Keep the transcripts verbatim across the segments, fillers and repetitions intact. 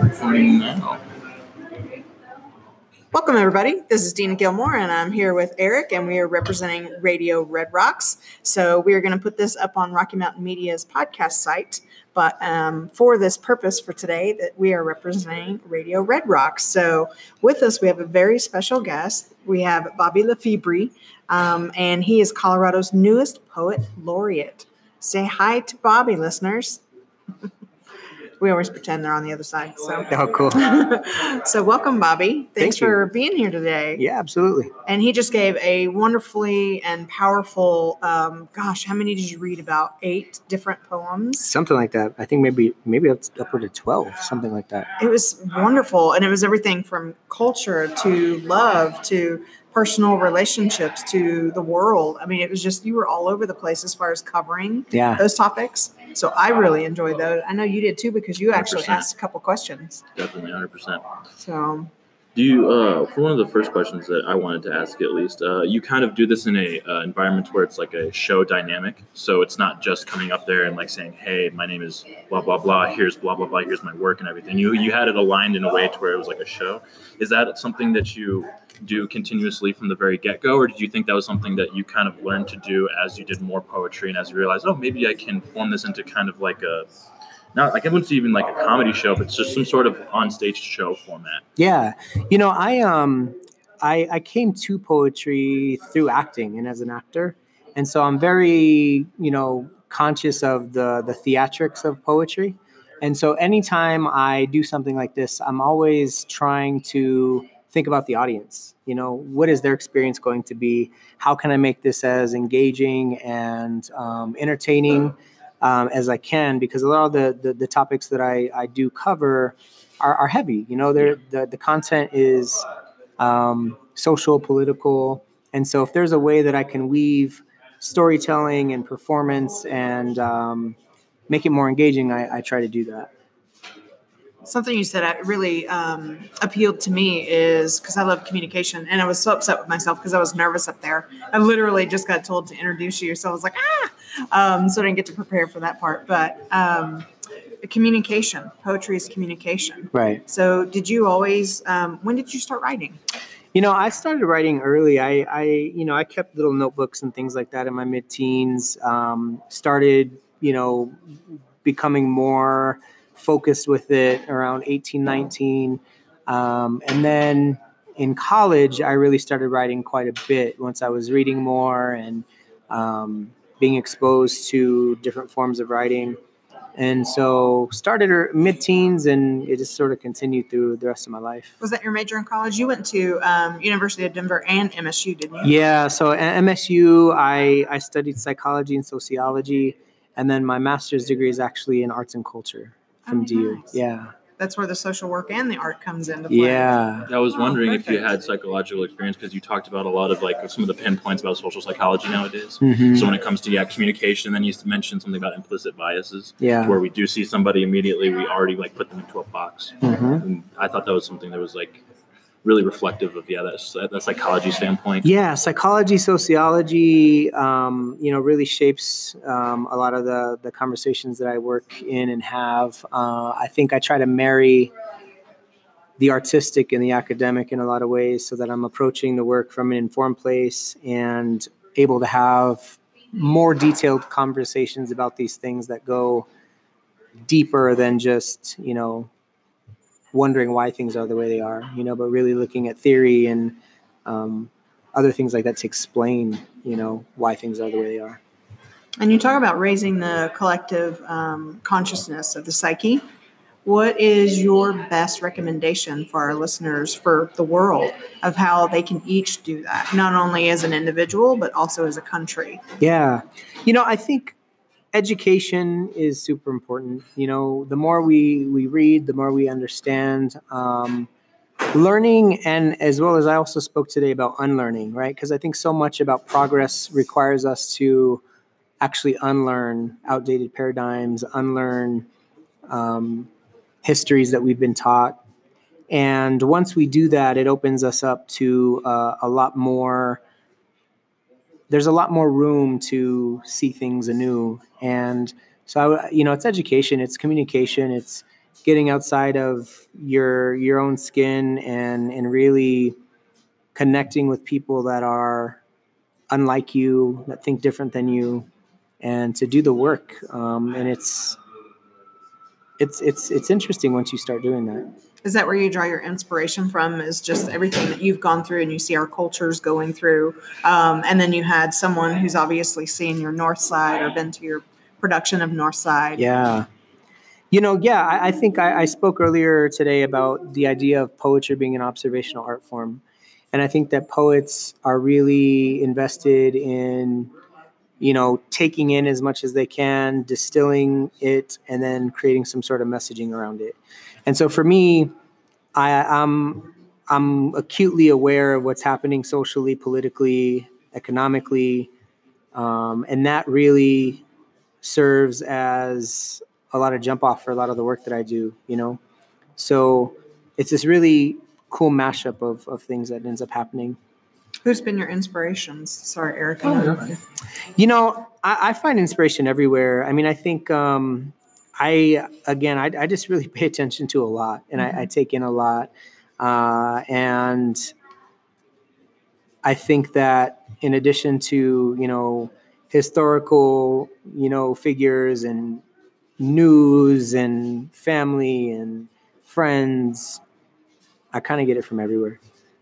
Recording now. Welcome, everybody. This is Dina Gilmore, and I'm here with Eric, and we are representing Radio Red Rocks. So we are going to put this up on Rocky Mountain Media's podcast site, but um, for this purpose for today, that we are representing Radio Red Rocks. So with us, we have a very special guest. We have Bobby Lefebvre, um, and he is Colorado's newest poet laureate. Say hi to Bobby, listeners. We always pretend they're on the other side. So, oh, cool. So welcome, Bobby. Thanks Thank you. for being here today. Yeah, absolutely. And he just gave a wonderfully and powerful, um, gosh, how many did you read? About eight different poems? Something like that. I think maybe maybe up upward to twelve, something like that. It was wonderful. And it was everything from culture to love to personal relationships to the world. I mean, it was just, you were all over the place as far as covering Yeah. those topics. So I really enjoyed those. I know you did too, because you actually one hundred percent. asked a couple questions. Definitely, one hundred percent. So Do you, uh, for one of the first questions that I wanted to ask at least, uh, you kind of do this in a uh, environment where it's like a show dynamic. So it's not just coming up there and like saying, hey, my name is blah, blah, blah, here's blah, blah, blah, here's my work and everything. You you had it aligned in a way to where it was like a show. Is that something that you do continuously from the very get-go, or did you think that was something that you kind of learned to do as you did more poetry and as you realized, oh, maybe I can form this into kind of like a, not like I wouldn't say even like a comedy show, but it's just some sort of on-stage show format? Yeah. You know, I um I I came to poetry through acting and as an actor. And so I'm very, you know, conscious of the the theatrics of poetry. And so anytime I do something like this, I'm always trying to think about the audience. You know, what is their experience going to be? How can I make this as engaging and um, entertaining um, as I can? Because a lot of the the, the topics that I, I do cover are, are heavy. You know, they're, the the content is um, social, political, and so if there's a way that I can weave storytelling and performance and um, make it more engaging, I, I try to do that. something you said that really um, appealed to me is because I love communication, and I was so upset with myself because I was nervous up there. I literally just got told to introduce you, so I was like, ah, um, so I didn't get to prepare for that part. But um, communication, poetry is communication. Right. So did you always, um, when did you start writing? You know, I started writing early. I, I, you know, I kept little notebooks and things like that in my mid-teens. Um, started, you know, becoming more focused with it around eighteen, nineteen. Um, and then in college, I really started writing quite a bit once I was reading more and um, being exposed to different forms of writing. And so started mid-teens, and it just sort of continued through the rest of my life. Was that your major in college? You went to um, University of Denver and M S U, didn't you? Yeah, so at M S U, I, I studied psychology and sociology, and then my master's degree is actually in arts and culture from Oh, D U. nice. Yeah. That's where the social work and the art comes into play. Yeah. I was Oh, wondering if you perfect. had psychological experience, because you talked about a lot of like some of the pinpoints about social psychology nowadays. Mhm. So when it comes to yeah communication, then you mentioned something about implicit biases, Yeah. where we do see somebody immediately, we already like put them into a box. Mhm. And I thought that was something that was like really reflective of yeah that that psychology standpoint. Yeah, psychology, sociology, um, you know, really shapes um, a lot of the, the conversations that I work in and have. Uh, I think I try to marry the artistic and the academic in a lot of ways so that I'm approaching the work from an informed place and able to have more detailed conversations about these things that go deeper than just, you know, wondering why things are the way they are, you know, but really looking at theory and um, other things like that to explain, you know, why things are the way they are. And you talk about raising the collective um, consciousness of the psyche. What is your best recommendation for our listeners, for the world, of how they can each do that, not only as an individual, but also as a country? Yeah. You know, I think education is super important. You know, the more we, we read, the more we understand. Um, learning, and as well as I also spoke today about unlearning, right? Because I think so much about progress requires us to actually unlearn outdated paradigms, unlearn um, histories that we've been taught. And once we do that, it opens us up to uh, a lot more, there's a lot more room to see things anew. And so, I, you know, it's education, it's communication, it's getting outside of your your own skin and and really connecting with people that are unlike you, that think different than you, and to do the work. Um, and it's it's it's it's interesting once you start doing that. Is that where you draw your inspiration from? Is just everything that you've gone through and you see our cultures going through, um, and then you had someone who's obviously seen your North Side or been to your production of North Side. Yeah. You know, yeah, I, I think I, I spoke earlier today about the idea of poetry being an observational art form. And I think that poets are really invested in, you know, taking in as much as they can, distilling it, and then creating some sort of messaging around it. And so for me, I, I'm, I'm acutely aware of what's happening socially, politically, economically, um, and that really serves as a lot of jump off for a lot of the work that I do, you know? So it's this really cool mashup of, of things that ends up happening. Who's been your inspirations? Sorry, Eric. Oh, you know, I, I find inspiration everywhere. I mean, I think um, I, again, I, I just really pay attention to a lot, and mm-hmm. I, I take in a lot. Uh, and I think that in addition to, you know, historical, you know, figures and news and family and friends, I kind of get it from everywhere.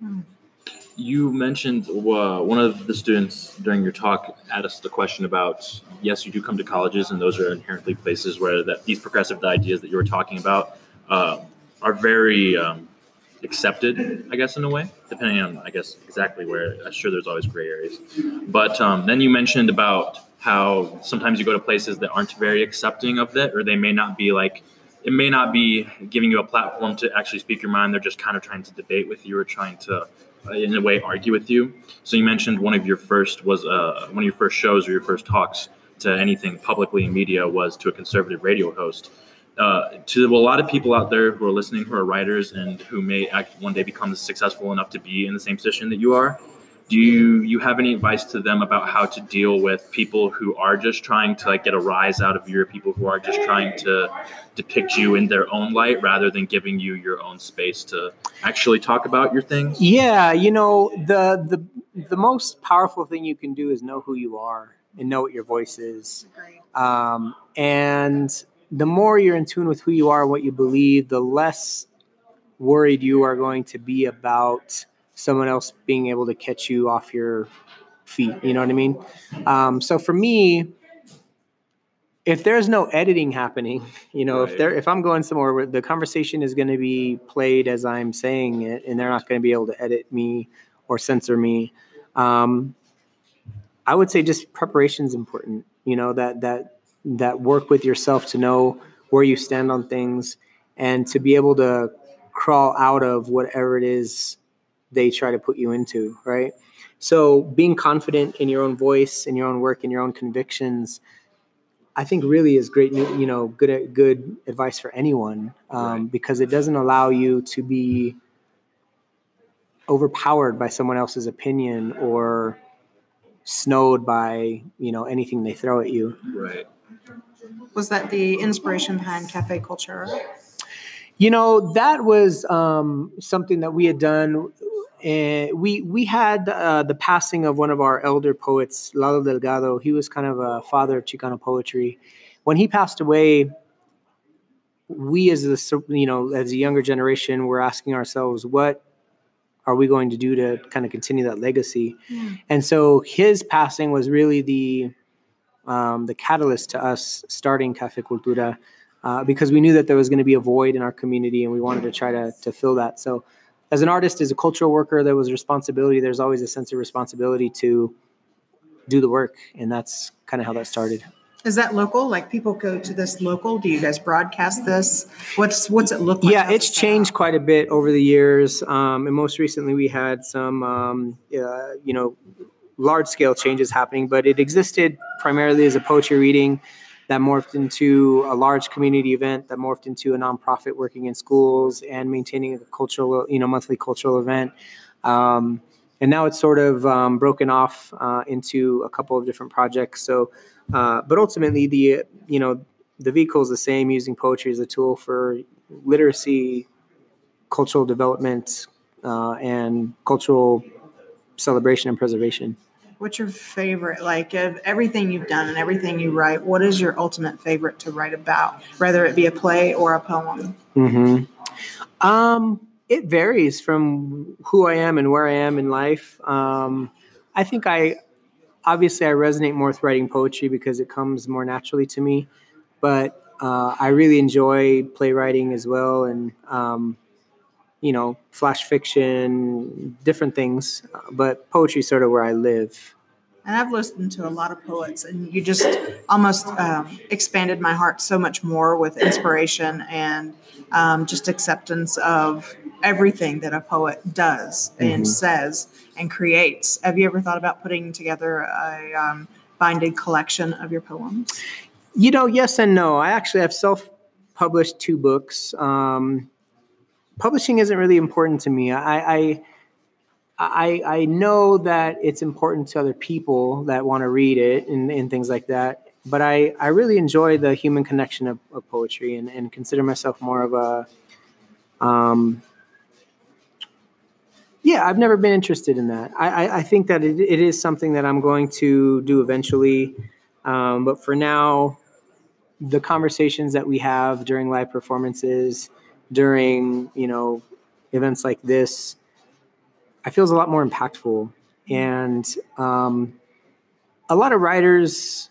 You mentioned uh, one of the students during your talk asked the question about, yes, you do come to colleges, and those are inherently places where that these progressive ideas that you were talking about uh, are very um, accepted, I guess, in a way, depending on, I guess, exactly where. I'm sure there's always gray areas. But um, then you mentioned about how sometimes you go to places that aren't very accepting of that, or they may not be like, it may not be giving you a platform to actually speak your mind. They're just kind of trying to debate with you or trying to, uh, in a way, argue with you. So you mentioned one of your first was uh, one of your first shows or your first talks to anything publicly in media was to a conservative radio host. Uh, to a lot of people out there who are listening, who are writers and who may act, one day become successful enough to be in the same position that you are, do you, you have any advice to them about how to deal with people who are just trying to like get a rise out of you, or people who are just trying to depict you in their own light rather than giving you your own space to actually talk about your things? Yeah, you know, the the the most powerful thing you can do is know who you are and know what your voice is. Um, and the more you're in tune with who you are and what you believe, the less worried you are going to be about someone else being able to catch you off your feet. You know what I mean? Um, so for me, if there's no editing happening, you know, right. if there, if I'm going somewhere where the conversation is going to be played as I'm saying it, and they're not going to be able to edit me or censor me, um, I would say just preparation is important. You know, that that that work with yourself to know where you stand on things and to be able to crawl out of whatever it is they try to put you into, right? So being confident in your own voice, in your own work, in your own convictions, I think really is great, you know, good good advice for anyone, um, right. because it doesn't allow you to be overpowered by someone else's opinion or snowed by, you know, anything they throw at you. Right. Was that the inspiration behind Cafe Cultura? You know, that was um, something that we had done. Uh, we we had uh, the passing of one of our elder poets, Lalo Delgado. He was kind of a father of Chicano poetry. When he passed away, we as the you know as a younger generation were asking ourselves, what are we going to do to kind of continue that legacy? Mm. And so his passing was really the um, the catalyst to us starting Cafe Cultura, uh, because we knew that there was going to be a void in our community, and we wanted to try to to fill that. So, as an artist, as a cultural worker, there was responsibility. There's always a sense of responsibility to do the work, and that's kind of how that started. Is that local? Like people go to this local? Do you guys broadcast this? What's what's it look like? Yeah, it's changed quite a bit over the years, um, and most recently we had some, um, uh, you know, large-scale changes happening. But it existed primarily as a poetry reading that morphed into a large community event, that morphed into a nonprofit working in schools and maintaining a cultural, you know, monthly cultural event. Um, and now it's sort of um, broken off uh, into a couple of different projects. So, uh, but ultimately, the you know, the vehicle is the same, using poetry as a tool for literacy, cultural development, uh, and cultural celebration and preservation. What's your favorite, like of everything you've done and everything you write, what is your ultimate favorite to write about, whether it be a play or a poem? Mm-hmm. Um, it varies from who I am and where I am in life. Um, I think I, obviously I resonate more with writing poetry because it comes more naturally to me, but uh, I really enjoy playwriting as well. And, um, you know, flash fiction, different things, but poetry is sort of where I live. And I've listened to a lot of poets, and you just almost um, expanded my heart so much more with inspiration and um, just acceptance of everything that a poet does and Mhm. says and creates. Have you ever thought about putting together a um, binded collection of your poems? You know, yes and no. I actually have self-published two books. Um, publishing isn't really important to me. I, I I I know that it's important to other people that want to read it and, and things like that. But I, I really enjoy the human connection of, of poetry and, and consider myself more of a um yeah, I've never been interested in that. I, I, I think that it, it is something that I'm going to do eventually. Um, but for now, the conversations that we have during live performances, during, you know, events like this, I feel is a lot more impactful. And um, a lot of writers,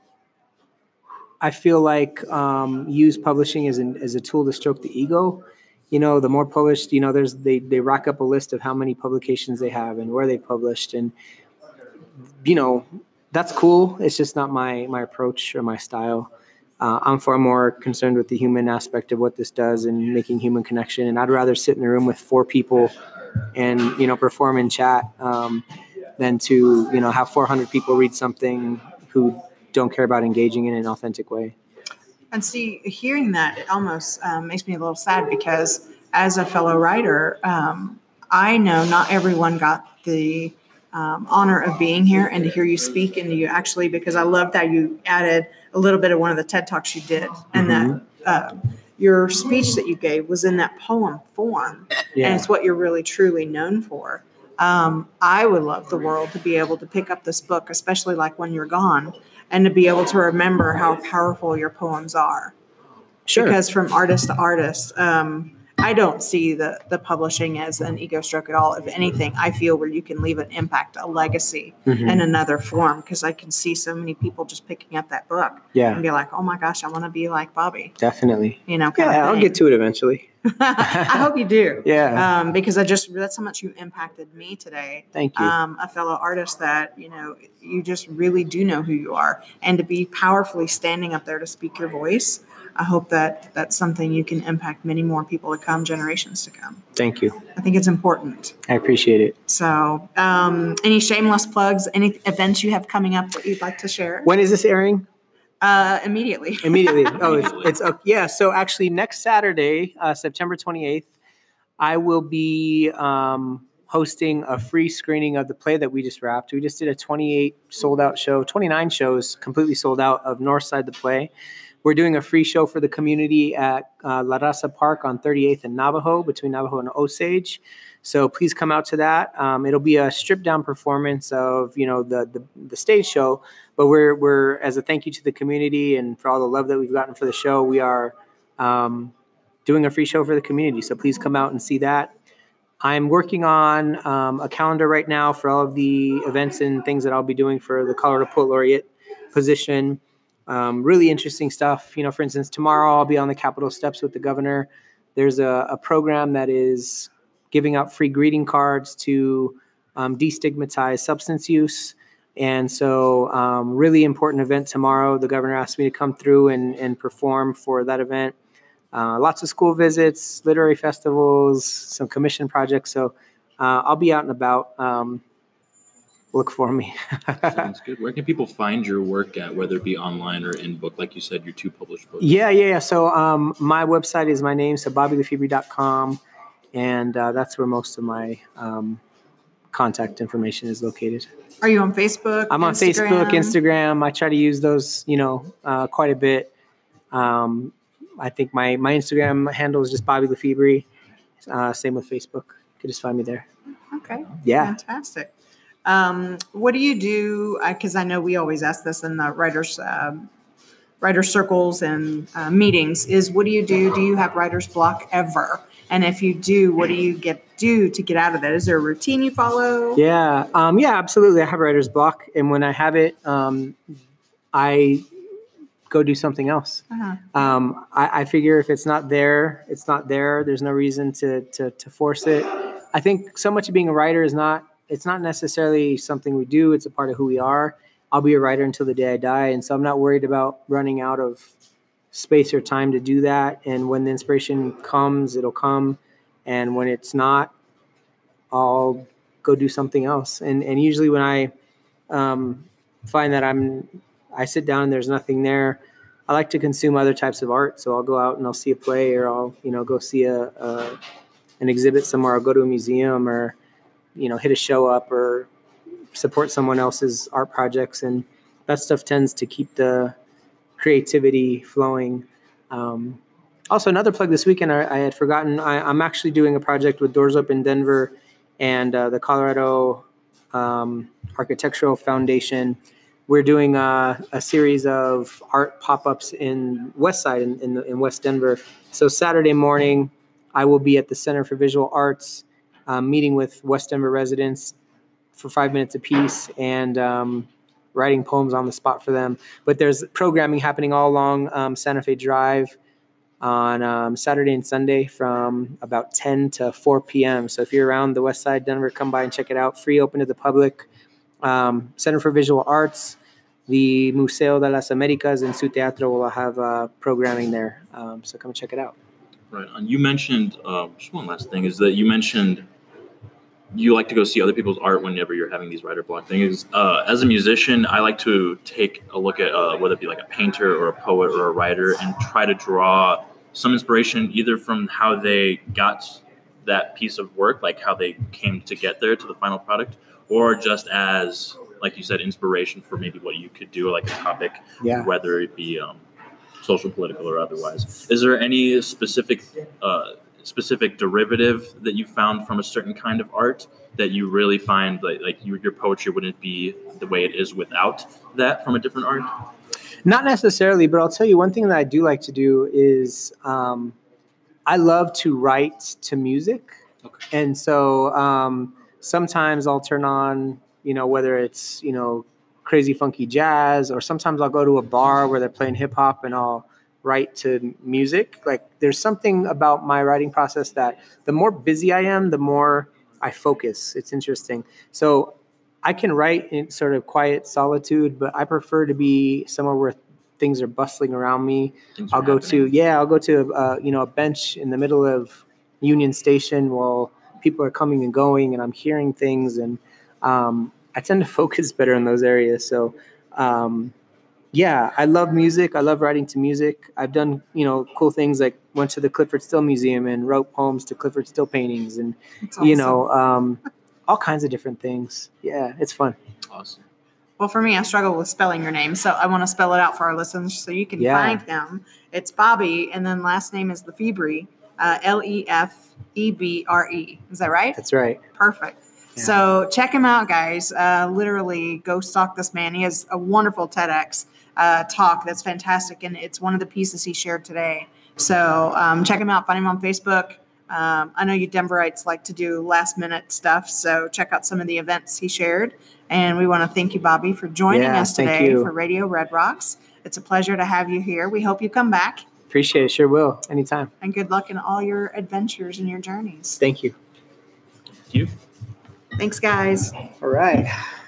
I feel like, um, use publishing as, an, as a tool to stroke the ego. You know, the more published, you know, there's they, they rack up a list of how many publications they have and where they published. And, you know, that's cool. It's just not my, my approach or my style. Uh, I'm far more concerned with the human aspect of what this does and making human connection. And I'd rather sit in a room with four people and, you know, perform and chat um, than to, you know, have four hundred people read something who don't care about engaging in an authentic way. And see, hearing that, it almost um, makes me a little sad because as a fellow writer, um, I know not everyone got the um, honor of being here and to hear you speak, and you actually, because I loved how you added a little bit of one of the TED Talks you did, and Mhm. that uh, your speech that you gave was in that poem form, Yeah. and it's what you're really truly known for. Um, I would love the world to be able to pick up this book, especially like when you're gone, and to be able to remember how powerful your poems are. Sure. Because from artist to artist, um, I don't see the, the publishing as an ego stroke at all. If anything, I feel where you can leave an impact, a legacy Mhm. in another form, because I can see so many people just picking up that book Yeah. and be like, oh my gosh, I want to be like Bobby. Definitely. You know, kind Yeah, of I'll thing. get to it eventually. I hope you do. Yeah. Um, because I just, that's how much you impacted me today. Thank you. Um, a fellow artist that, you know, you just really do know who you are. And to be powerfully standing up there to speak your voice, I hope that that's something you can impact many more people to come, generations to come. Thank you. I think it's important. I appreciate it. So um, any shameless plugs, any events you have coming up that you'd like to share? When is this airing? Uh, immediately. Immediately. Oh, it's, it's uh, yeah. So actually, next Saturday, uh, September twenty-eighth, I will be um, hosting a free screening of the play that we just wrapped. We just did a twenty-eight sold out show, twenty-nine shows completely sold out of Northside the Play. We're doing a free show for the community at uh, La Raza Park on thirty-eighth and Navajo, between Navajo and Osage. So please come out to that. Um, it'll be a stripped down performance of, you know, the, the the stage show, but we're we're as a thank you to the community and for all the love that we've gotten for the show, we are um, doing a free show for the community. So please come out and see that. I'm working on um, a calendar right now for all of the events and things that I'll be doing for the Colorado Poet Laureate position. Um, really interesting stuff. You know, for instance, tomorrow I'll be on the Capitol steps with the governor. There's a, a program that is giving out free greeting cards to um, destigmatize substance use. And so um, really important event tomorrow. The governor asked me to come through and, and perform for that event. Uh, lots of school visits, literary festivals, some commission projects. So uh, I'll be out and about. Um, look for me. Sounds good. Where can people find your work at, whether it be online or in book? Like you said, your two published books. Yeah, yeah, yeah. So um, my website is my name, so bobby lefebvre dot com. And uh, that's where most of my um, contact information is located. Are you on Facebook? I'm on Instagram? Facebook, Instagram. I try to use those, you know, uh, quite a bit. Um, I think my my Instagram handle is just Bobby Lefebvre. Uh, same with Facebook. You can just find me there. Okay. Yeah. Fantastic. Um, what do you do? Because I know we always ask this in the writers um, writer circles and uh, meetings. Is what do you do? Do you have writer's block ever? And if you do, what do you get do to get out of that? Is there a routine you follow? Yeah. Um, yeah. Absolutely. I have writer's block, and when I have it, um, I go do something else. Uh-huh. Um, I, I figure if it's not there, it's not there. There's no reason to, to, to force it. I think so much of being a writer is not, it's not necessarily something we do. It's a part of who we are. I'll be a writer until the day I die. And so I'm not worried about running out of space or time to do that. And when the inspiration comes, it'll come. And when it's not, I'll go do something else. And, and usually when I um, find that I'm, I sit down and there's nothing there, I like to consume other types of art. So I'll go out and I'll see a play, or I'll, you know, go see a, a an exhibit somewhere. I'll go to a museum, or, you know, hit a show up, or support someone else's art projects. And that stuff tends to keep the creativity flowing. Um, also, another plug this weekend, I, I had forgotten, I, I'm actually doing a project with Doors Open Denver and uh, the Colorado um, Architectural Foundation. We're doing a, a series of art pop-ups in West Side, in, in, in West Denver. So Saturday morning, I will be at the Center for Visual Arts, um, meeting with West Denver residents for five minutes apiece, and um, writing poems on the spot for them. But there's programming happening all along um, Santa Fe Drive on um, Saturday and Sunday from about ten to four p.m. So if you're around the West Side Denver, come by and check it out. Free, open to the public. Um, Center for Visual Arts, the Museo de las Americas, and Su Teatro will have uh, programming there. Um, so come and check it out. Right. And you mentioned, uh, just one last thing, is that you mentioned you like to go see other people's art whenever you're having these writer block things. Uh, as a musician, I like to take a look at uh, whether it be like a painter or a poet or a writer, and try to draw some inspiration either from how they got that piece of work, like how they came to get there to the final product, or just as, like you said, inspiration for maybe what you could do, like a topic, Yeah. whether it be um, social, political, or otherwise. Is there any specific uh, specific derivative that you found from a certain kind of art that you really find like, like you, your poetry wouldn't be the way it is without that from a different art? Not necessarily, but I'll tell you one thing that I do like to do is um, I love to write to music. Okay. And so um, sometimes I'll turn on, you know, whether it's, you know, crazy funky jazz, or sometimes I'll go to a bar where they're playing hip hop and I'll write to music. Like there's something about my writing process that the more busy I am, the more I focus. It's interesting. So I can write in sort of quiet solitude, but I prefer to be somewhere where things are bustling around me. Things I'll are go happening. to, yeah, I'll go to, uh, you know, a bench in the middle of Union Station while people are coming and going and I'm hearing things. And um, I tend to focus better in those areas. So, um, yeah, I love music. I love writing to music. I've done, you know, cool things like went to the Clifford Still Museum and wrote poems to Clifford Still paintings and, That's you awesome. know, um, all kinds of different things. Yeah, it's fun. Awesome. Well, for me, I struggle with spelling your name, so I want to spell it out for our listeners so you can Yeah. find him. It's Bobby, and then last name is Lefebvre, uh, L E F E B R E. Is that right? That's right. Perfect. Yeah. So check him out, guys. Uh, literally, go stalk this man. He has a wonderful TEDx uh, talk that's fantastic, and it's one of the pieces he shared today. So um, check him out. Find him on Facebook. Um, I know you Denverites like to do last minute stuff, so check out some of the events he shared. And we want to thank you, Bobby, for joining Yeah, us thank today you. for Radio Red Rocks. It's a pleasure to have you here. We hope you come back, Appreciate it. Sure will. Anytime. and good luck in all your adventures and your journeys. Thank you. Thank you. Thanks, guys. All right.